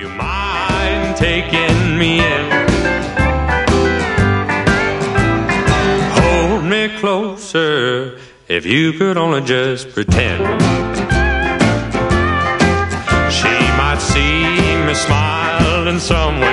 you mind taking me in? Hold me closer, if you could only just pretend. She might see me smiling somewhere